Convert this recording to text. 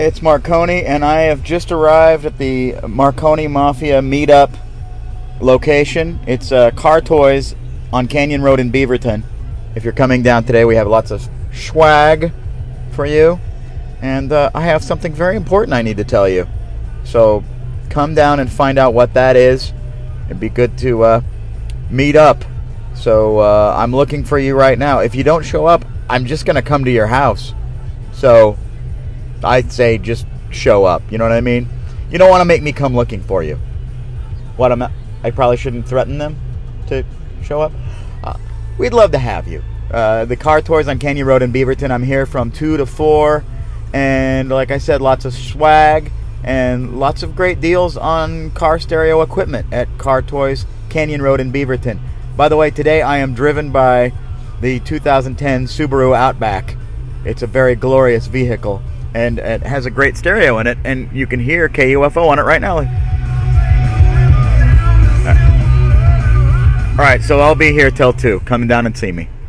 It's Marconi, and I have just arrived at the Marconi Mafia meetup location. It's Car Toys on Canyon Road in Beaverton. If you're coming down today, we have lots of swag for you, and I have something very important I need to tell you. So come down and find out what that is. It'd be good to meet up. So I'm looking for you right now. If you don't show up, I'm just going to come to your house. So I'd say just show up. You know what I mean? You don't want to make me come looking for you. What, I probably shouldn't threaten them to show up? We'd love to have you. The Car Toys on Canyon Road in Beaverton. I'm here from 2 to 4. And like I said, lots of swag and lots of great deals on car stereo equipment at Car Toys Canyon Road in Beaverton. By the way, today I am driven by the 2010 Subaru Outback. It's a very glorious vehicle, and it has a great stereo in it, and you can hear KUFO on it right now. Alright, so I'll be here till 2. Come down and see me.